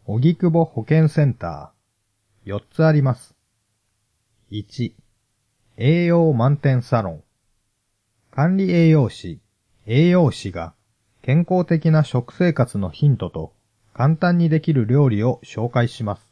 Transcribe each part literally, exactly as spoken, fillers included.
荻窪保健センター、よっつあります。いち、栄養満点サロン。管理栄養士、栄養士が健康的な食生活のヒントと簡単にできる料理を紹介します。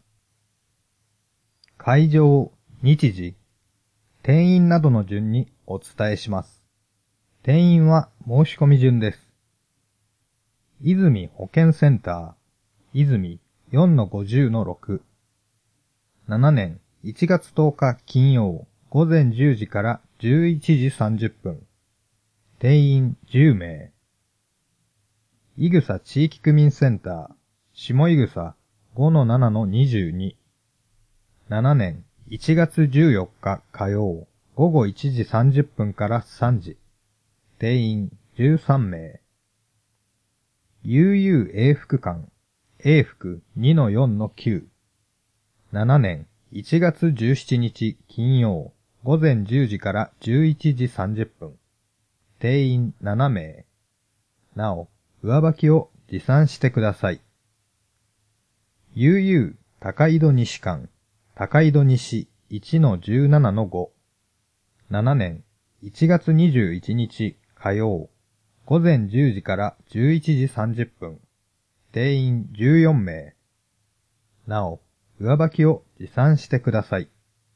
会場、日時、定員などの順にお伝えします。定員は申し込み順です。泉保健センター、泉 よんのごじゅうのろく。ななねんいちがつとおか金曜午前じゅうじからじゅういちじさんじゅっぷん。定員じゅうめい。いぐさ地域区民センター、下いぐさ ごのななのにじゅうに。ななねんいちがつじゅうよっか火曜午後いちじさんじゅっぷんからさんじ。定員じゅうさんめい。ゆうゆう永福館、永福 にのよんのきゅう。ななねんいちがつじゅうしちにち金曜午前じゅうじからじゅういちじさんじゅっぷん。定員ななめい。なお、上履きを持参してください。ゆうゆう高井戸西館、高井戸西 いちのじゅうななのご。ななねんいちがつにじゅういちにち火曜午前じゅうじからじゅういちじさんじゅっぷん。定員じゅうよんめい。なお、上履きを持参してください。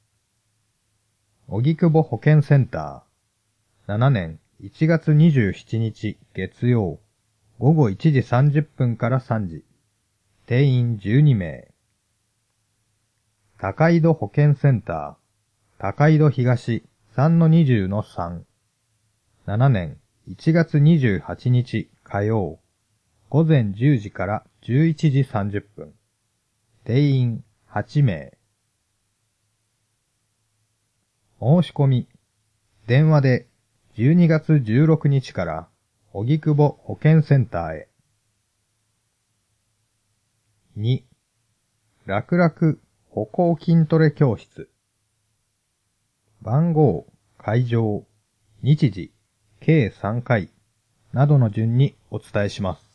荻窪保健センター。ななねんいちがつにじゅうしちにち月曜午後いちじさんじゅっぷんからさんじ。定員じゅうにめい。高井戸保健センター。高井戸東 さんのにじゅうのさん。ななねんいちがつにじゅうはちにち火曜午前じゅうじからじゅういちじさんじゅっぷん。定員はちめい。申し込み。電話でじゅうにがつじゅうろくにちから荻窪保健センターへ。に、楽々歩行筋トレ教室。番号、会場、日時、計さんかいなどの順にお伝えします。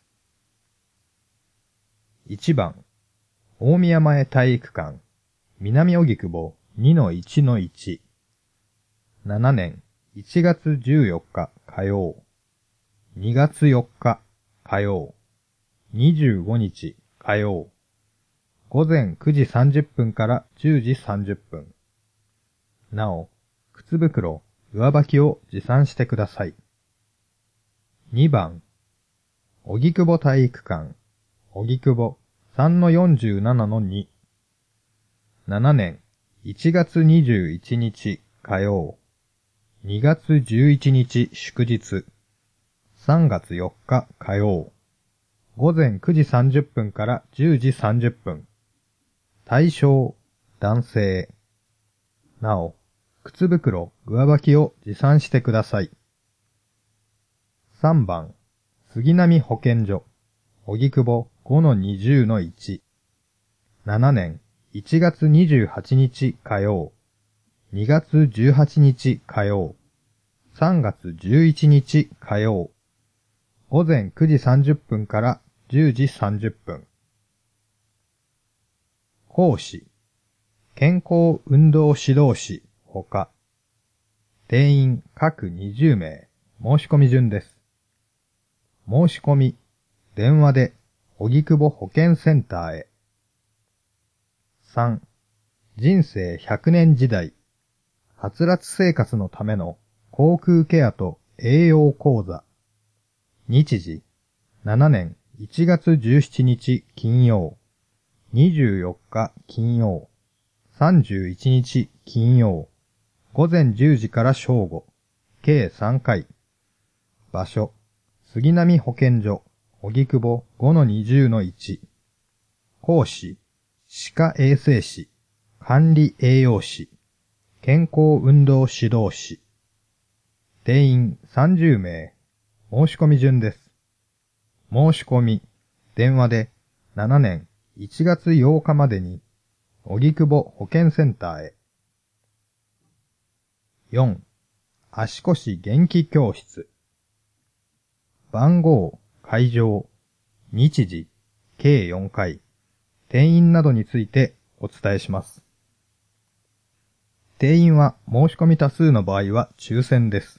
いちばん、大宮前体育館、南荻窪 にのいちのいち。ななねんいちがつじゅうよっか火曜、にがつよっか火曜、にじゅうごにち火曜、午前くじさんじゅっぷんからじゅうじさんじゅっぷん。なお、靴袋、上履きを持参してください。にばん、荻窪体育館、荻窪 さんのよんじゅうななのに。ななねんいちがつにじゅういちにち火曜、にがつじゅういちにち祝日、さんがつよっか火曜、午前くじさんじゅっぷんからじゅうじさんじゅっぷん。対象、男性。なお、靴袋、上履きを持参してください。さんばん、杉並保健所、荻窪 ごのにじゅうのいち。ななねんいちがつにじゅうはちにち火曜、にがつじゅうはちにち火曜、さんがつじゅういちにち火曜、午前くじさんじゅっぷんからじゅうじさんじゅっぷん。講師、健康運動指導士ほか、定員各にじゅうめい、申し込み順です。申し込み、電話で荻窪保健センターへ。さん、人生ひゃくねん時代、はつらつ生活のための口腔ケアと栄養講座。日時、ななねんいちがつじゅうしちにち金曜、にじゅうよっか金曜、さんじゅういちにち金曜、午前じゅうじから正午、計さんかい。場所、杉並保健所、荻窪 ごのにじゅうのいち。講師、歯科衛生士、管理栄養士、健康運動指導士。定員さんじゅうめい。申し込み順です。申し込み、電話でななねんいちがつようかまでに、荻窪保健センターへ。よん、足腰元気教室。番号、会場、日時、計よんかい。 定員などについてお伝えします。定員は申し込み多数の場合は抽選です。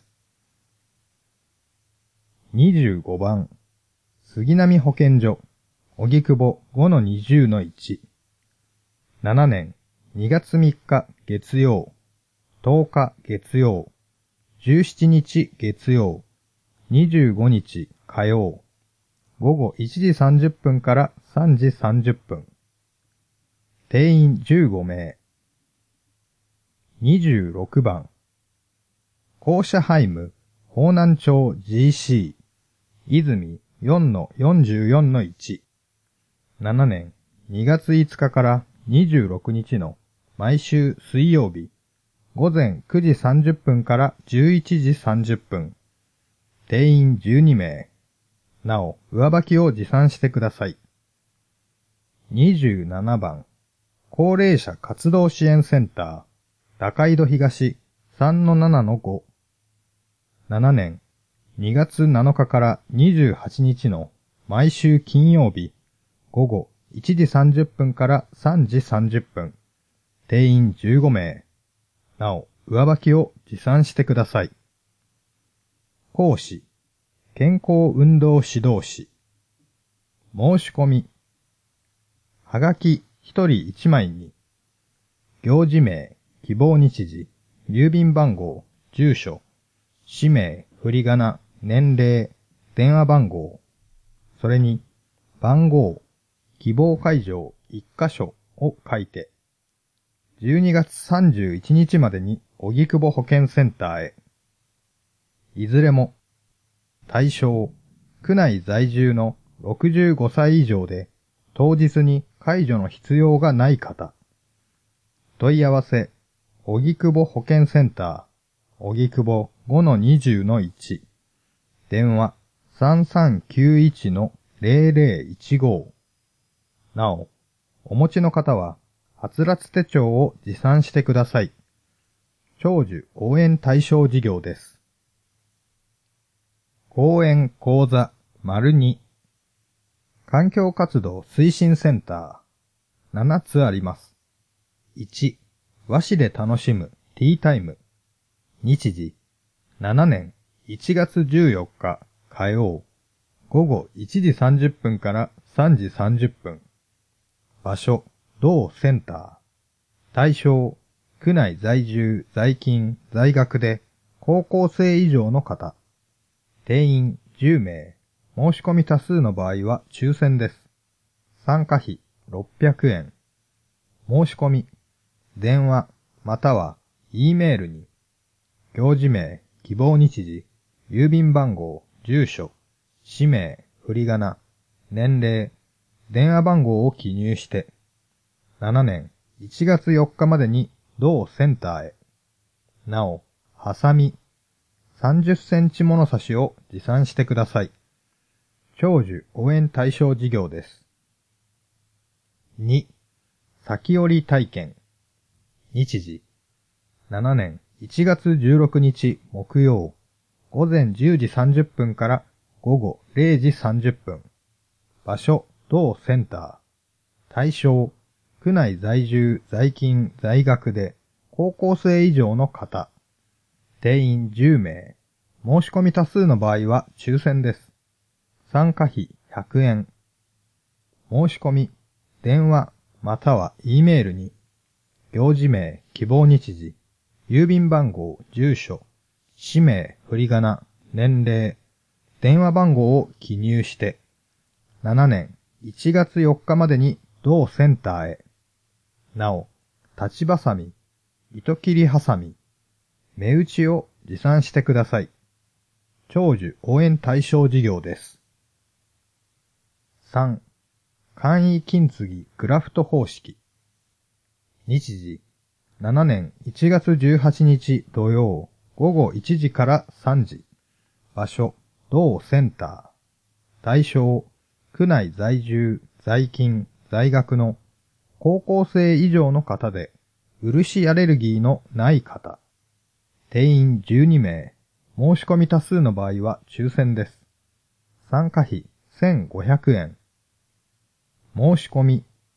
にじゅうごばん、杉並保健所、荻窪 ごのにじゅうのいち。ななねんにがつみっか月曜、とおか月曜、じゅうしちにち月曜、にじゅうごにち火曜、ごごいちじさんじゅっぷんからさんじさんじゅっぷん。定員じゅうごめい。にじゅうろくばん、校舎ハイム、方南町 ジーシー、泉 よんのよんじゅうよんのいち。ななねんにがついつかからにじゅうろくにちの毎週水曜日、ごぜんくじさんじゅっぷんからじゅういちじさんじゅっぷん。定員じゅうにめい。なお、上履きを持参してください。にじゅうななばん、高齢者活動支援センター、高井戸東 さんのななのご。ななねんにがつなのかからにじゅうはちにちの毎週金曜日、ごごいちじさんじゅっぷんからさんじさんじゅっぷん。定員じゅうごめい。なお、上履きを持参してください。講師、健康運動指導士。申し込み。はがきひとりいちまいに、行事名、希望日時、郵便番号、住所、氏名、振り仮名、年齢、電話番号、それに、番号、希望会場いっかしょを書いて、じゅうにがつさんじゅういちにちまでに荻窪保健センターへ。いずれも、対象、区内在住のろくじゅうごさい以上で、当日に介助の必要がない方。問い合わせ、荻窪保健センター、荻窪 ごのにじゅうのいち。電話 さんさんきゅういちのぜろぜろいちご。なお、お持ちの方は、はつらつ手帳を持参してください。長寿応援対象事業です。講演講座 ②環境活動推進センターななつあります。いち、和紙で楽しむティータイム。日時、ななねんいちがつじゅうよっか火曜、ごごいちじさんじゅっぷんからさんじさんじゅっぷん。場所、同センター。対象、区内在住、在勤、在学で高校生以上の方。定員じゅうめい。申し込み多数の場合は抽選です。参加費ろっぴゃくえん。申し込み、電話または E メールに、行事名、希望日時、郵便番号、住所、氏名、振り仮名、年齢、電話番号を記入して、ななねんいちがつよっかまでに同センターへ。なお、ハサミ、さんじゅっセンチ物差しを持参してください。長寿応援対象事業です。に、先折り体験。日時、ななねんいちがつじゅうろくにち木曜、ごぜんじゅうじさんじゅっぷんからごごれいじさんじゅっぷん。場所、同センター。対象、区内在住、在勤、在学で高校生以上の方。定員じゅうめい。申し込み多数の場合は抽選です。参加費ひゃくえん。申し込み、電話または E メールに、行事名、希望日時、郵便番号、住所、氏名、振り仮名、年齢、電話番号を記入して、ななねんいちがつよっかまでに同センターへ。なお、立ちばさみ、糸切りはさみ、目打ちを持参してください。長寿応援対象事業です。さん、簡易金継ぎクラフト方式。日時、ななねんいちがつじゅうはちにち土曜、ごごいちじからさんじ。場所、同センター。対象、区内在住、在勤、在学の高校生以上の方で、漆アレルギーのない方。定員じゅうにめい。申し込み多数の場合は抽選です。参加費せんごひゃくえん。申し込み、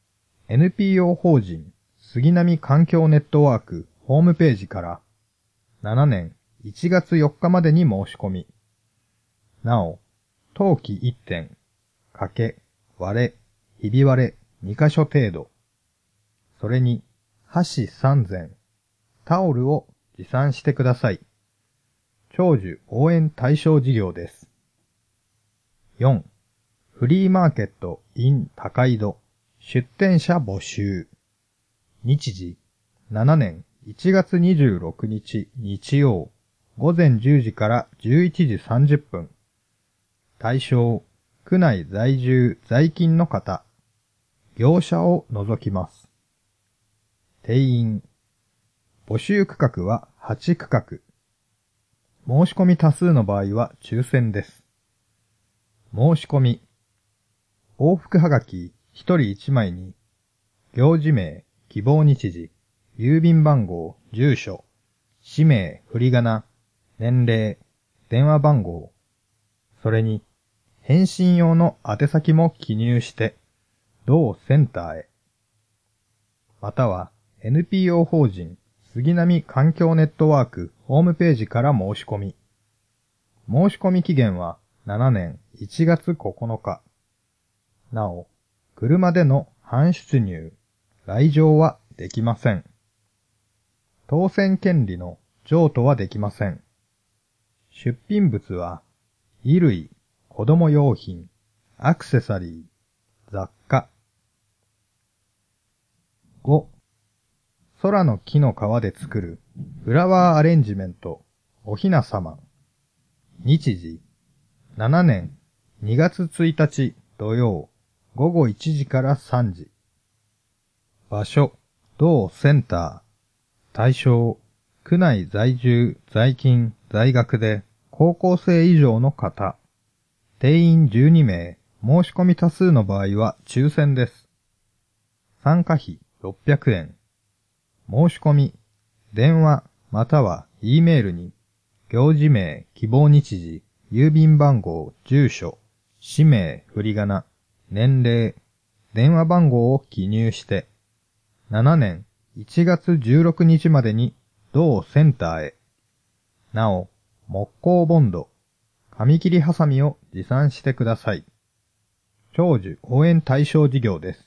エヌピーオー 法人杉並環境ネットワークホームページからしちねんいちがつよっかまでに申し込み。なお、当期いってん、欠け、割れ、ひび割れにかしょ程度。それに、箸さんぜん、タオルを持参してください。長寿応援対象事業です。よん. フリーマーケット in 高井戸出店者募集。日時しちねんいちがつにじゅうろくにち日曜ごぜんじゅうじからじゅういちじさんじゅっぷん。対象区内在住在勤の方。業者を除きます。定員募集区画ははちくかく。申し込み多数の場合は抽選です。申し込み。往復はがきひとりいちまいに、行事名、希望日時、郵便番号、住所、氏名、振り仮名、年齢、電話番号、それに、返信用の宛先も記入して、同センターへ。または、エヌピーオー 法人杉並環境ネットワークホームページから申し込み。申し込み期限はしちねんいちがつここのか。なお、車での搬出入、来場はできません。当選権利の譲渡はできません。出品物は、衣類、子供用品、アクセサリー、雑貨。ご. 空の木の皮で作るフラワーアレンジメントおひなさま。日時しちねんにがつついたち土曜ごごいちじからさんじ。場所同センター。対象区内在住在勤在学で高校生以上の方。定員じゅうにめい。申し込み多数の場合は抽選です。参加費ろっぴゃくえん。申し込み、電話または E メールに、行事名、希望日時、郵便番号、住所、氏名、振り仮名、年齢、電話番号を記入して、しちねんいちがつじゅうろくにちまでに同センターへ。なお、木工ボンド、紙切りハサミを持参してください。長寿応援対象事業です。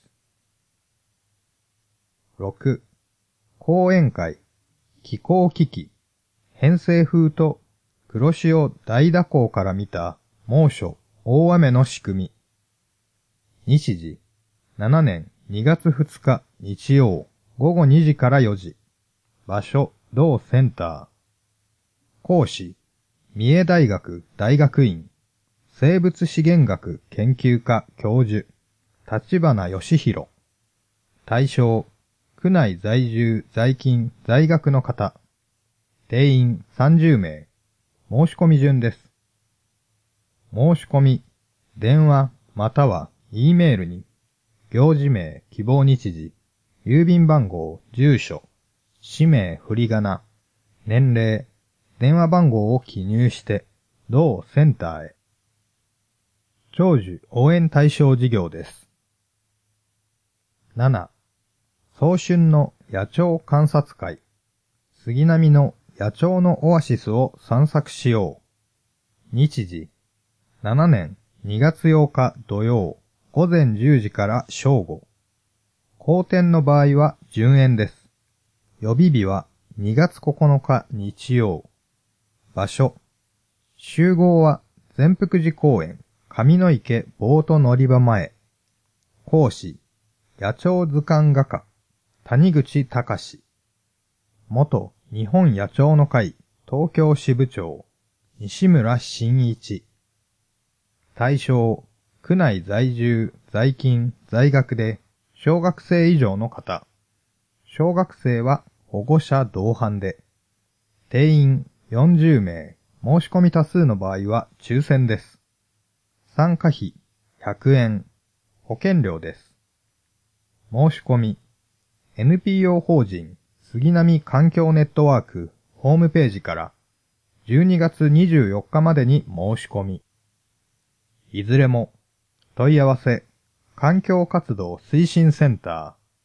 ろく. 講演会、気候危機、偏西風と黒潮大蛇行から見た猛暑、大雨の仕組み。日時、しちねんにがつふつか日曜ごごにじからよじ。場所、同センター。講師、三重大学大学院、生物資源学研究科教授、立花義弘。対象、区内在住在勤在学の方。定員さんじゅうめい。申し込み順です。申し込み、電話または E メールに、行事名、希望日時、郵便番号、住所、氏名、振り仮名、年齢、電話番号を記入して、同センターへ。長寿応援対象事業です。なな. 早春の野鳥観察会。杉並の野鳥のオアシスを散策しよう。日時、しちねんにがつようか土曜ごぜんじゅうじから正午。後転の場合は順延です。予備日はにがつここのか日曜。場所。集合は善福寺公園上野池ボート乗り場前。講師。野鳥図鑑画家。谷口隆。元日本野鳥の会東京支部長。西村真一。対象。区内在住、在勤、在学で小学生以上の方。小学生は保護者同伴で。定員よんじゅうめい。申し込み多数の場合は抽選です。参加費ひゃくえん。保険料です。申し込み。エヌピーオー 法人杉並環境ネットワークホームページからじゅうにがつにじゅうよっかまでに申し込み。いずれも問い合わせ環境活動推進センター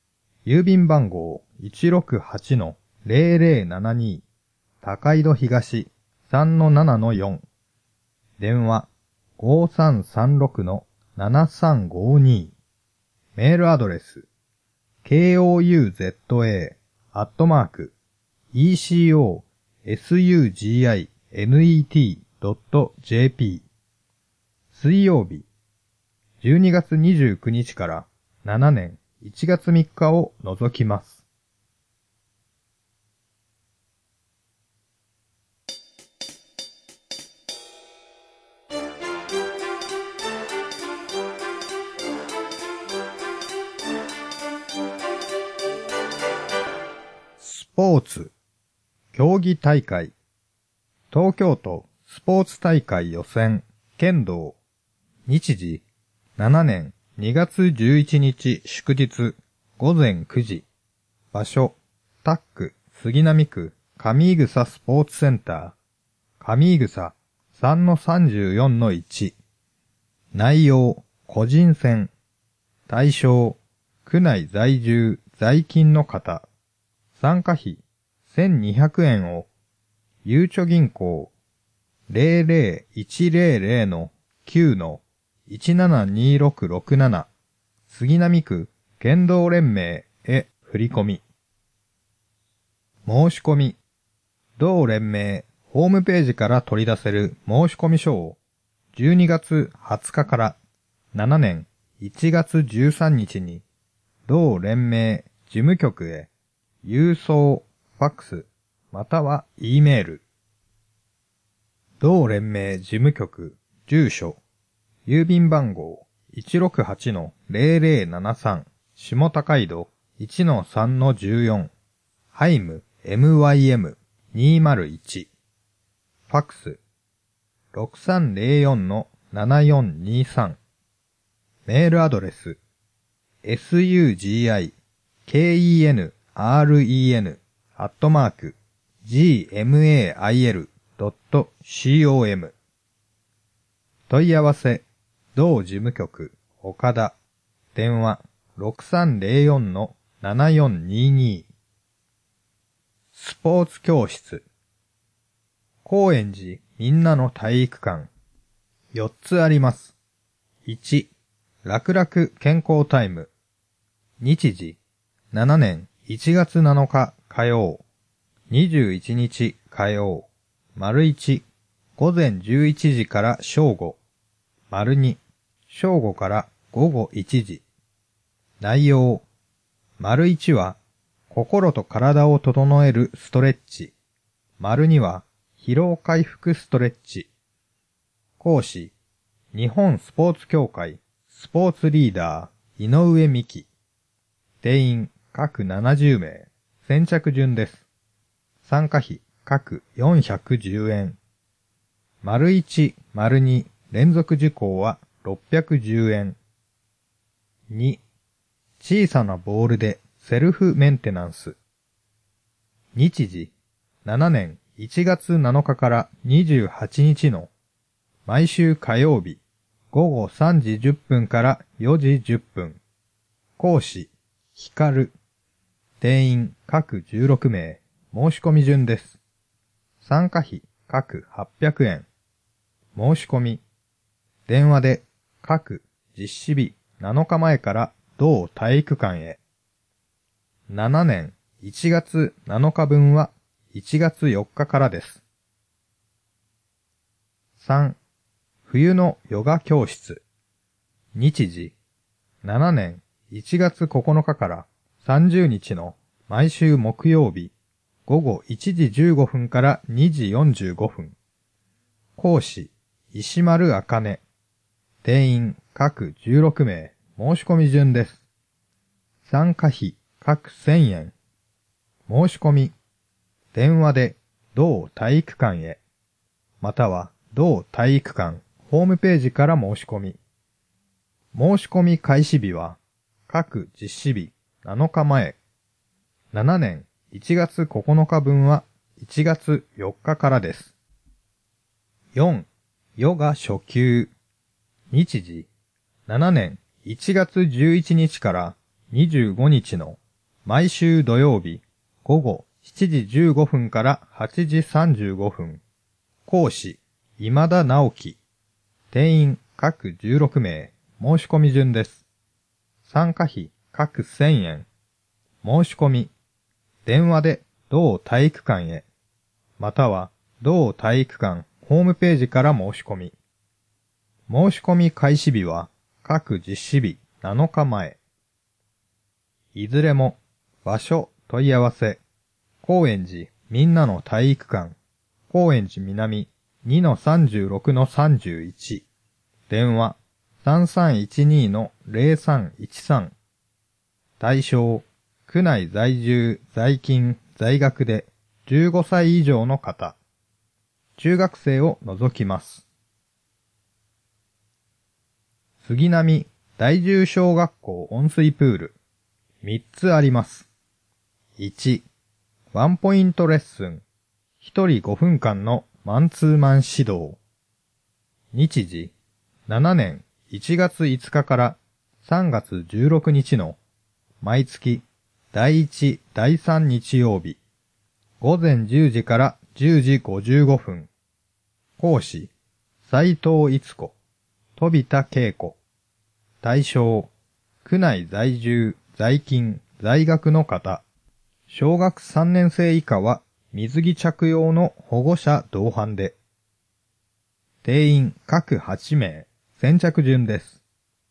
郵便番号 いちろくはちのゼロゼロななに 高井戸東 さんのななのよん。電話 ごさんさんろくのななさんごに。メールアドレス ケーオーユーゼットエー アットマーク イーシーオーエスユージーアイエヌイーティー ドット ジェーピー。水曜日じゅうにがつにじゅうくにちからしちねんいちがつみっかを除きます。スポーツ競技大会東京都スポーツ大会予選剣道日時しちねんにがつじゅういちにち祝日ごぜんくじ場所タック杉並区上井草スポーツセンター上井草 さんのさんじゅうよんのいち。内容個人戦対象区内在住在勤の方参加費せんにひゃくえんをゆうちょ銀行 ゼロゼロいちゼロゼロのきゅうのいちななにろくろくなな 杉並区剣道連盟へ振り込み。申し込み。同連盟ホームページから取り出せる申込書をじゅうにがつはつかからしちねんいちがつじゅうさんにちに同連盟事務局へ郵送、ファックス、または E メール。同連盟事務局、住所、郵便番号 いちろくはちのゼロゼロななさん 下高井戸 いちのさんのじゅうよん ハイム エムワイエムにーまるいち ファックスろくさんゼロよんのななよんにさんメールアドレス エスユージーアイケーイーエヌアールイーエヌ アットマーク ジーエムエーアイエル ドット コム 問い合わせ同事務局岡田電話ろくさんゼロよんのななよんにに。スポーツ教室高円寺みんなの体育館よっつあります。いち楽々健康タイム日時しちねんいちがつなのか火曜にじゅういちにち火曜丸いちごぜんじゅういちじから正午丸に正午からごごいちじ内容丸いちは心と体を整えるストレッチ丸には疲労回復ストレッチ講師日本スポーツ協会スポーツリーダー井上美希定員各ななじゅうめい先着順です。参加費各よんひゃくじゅうえん。丸いち、丸に連続受講はろっぴゃくじゅうえん。に、小さなボールでセルフメンテナンス。日時しちねんいちがつなのかからにじゅうはちにちの毎週火曜日ごごさんじじゅっぷんからよじじゅっぷん。講師ひかる定員各じゅうろくめい申し込み順です。参加費各はっぴゃくえん。申し込み電話で各実施日なのかまえから同体育館へ。しちねんいちがつなのかぶんはいちがつよっかからです。さん冬のヨガ教室日時しちねんいちがつここのかからさんじゅうにちの毎週木曜日ごごいちじじゅうごふんからにじよんじゅうごふん。講師石丸あかね定員各じゅうろくめい申し込み順です。参加費各せんえん。申し込み電話で同体育館へまたは同体育館ホームページから申し込み。申し込み開始日は各実施日なのかまえ。しちねんいちがつここのかぶんはいちがつよっかからです。よんヨガ初級日時しちねんいちがつじゅういちにちからにじゅうごにちの毎週土曜日、午後しちじじゅうごふんからはちじさんじゅうごふん。講師、今田直樹。定員各じゅうろくめい。申し込み順です。参加費各せんえん。申し込み。電話で同体育館へ。または同体育館ホームページから申し込み。申し込み開始日は各実施日なのかまえ。いずれも場所問い合わせ。高円寺みんなの体育館。高円寺南 にのさんじゅうろくのさんじゅういち。電話 さんさんいちにのゼロさんいちさん。対象、区内在住、在勤、在学でじゅうごさい以上の方。中学生を除きます。杉並第十小学校温水プール。みっつあります。いち、ワンポイントレッスン。ひとりごふんかんのマンツーマン指導。日時、ななねんいちがついつかからさんがつじゅうろくにちの毎月だいいち、だいさん日曜日。午前じゅうじからじゅうじごじゅうごふん。講師、斉藤逸子、飛田恵子。対象、区内在住、在勤、在学の方。小学さんねん生以下は水着着用の保護者同伴で。定員各はちめい。先着順です。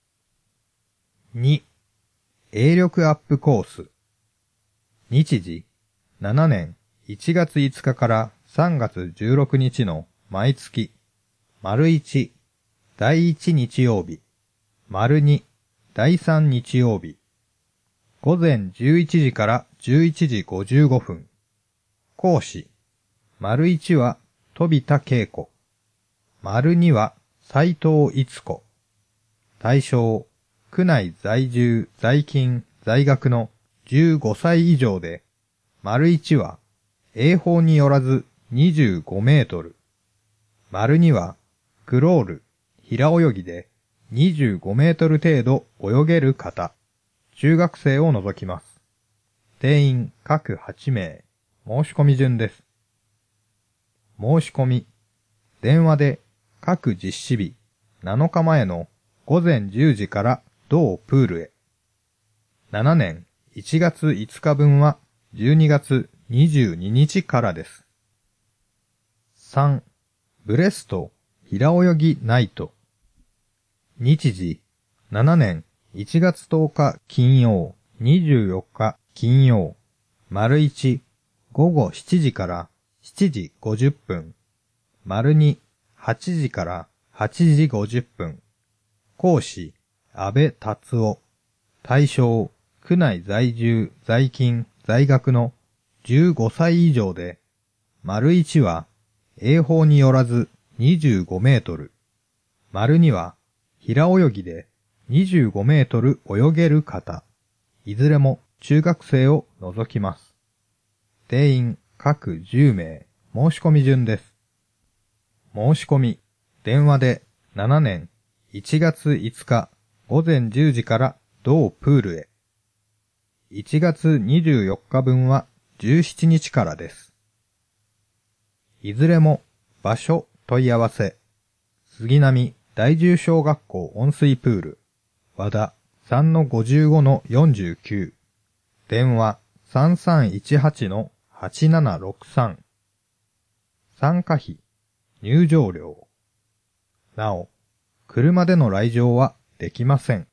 に、泳力アップコース。日時、ななねんいちがついつかからさんがつじゅうろくにちの毎月、丸いち、だいいち日曜日、丸に、だいさん日曜日。午前じゅういちじからじゅういちじごじゅうごふん。講師、丸いちは飛田恵子。丸には斉藤逸子。対象、区内在住、在勤、在学のじゅうごさい以上で、丸いちは、泳法によらずにじゅうごメートル。丸には、クロール、平泳ぎでにじゅうごメートル程度泳げる方。中学生を除きます。定員各はちめい。申し込み順です。申し込み。電話で各実施日なのかまえの午前じゅうじから同プールへ。ななねんいちがついつかぶんはじゅうにがつにじゅうににちからです。さん、ブレスト平泳ぎナイト。日時、ななねんいちがつとおか金曜、にじゅうよっか金曜、丸いち、ごごしちじからしちじごじゅっぷん、丸に、はちじからはちじごじゅっぷん。講師、安倍達夫。対象、区内在住、在勤、在学のじゅうごさい以上で、丸いちは、泳法によらずにじゅうごメートル、丸には、平泳ぎでにじゅうごメートル泳げる方。いずれも中学生を除きます。定員各じゅうめい。申し込み順です。申し込み。電話でななねんいちがついつか午前じゅうじから同プールへ。いちがつにじゅうよっかぶんはじゅうしちにちからです。いずれも場所問い合わせ。杉並第十小学校温水プール。和田 さんのごじゅうごのよんじゅうきゅう。電話 さんさんいちはちのはちななろくさん。参加費、入場料。なお、車での来場はできません。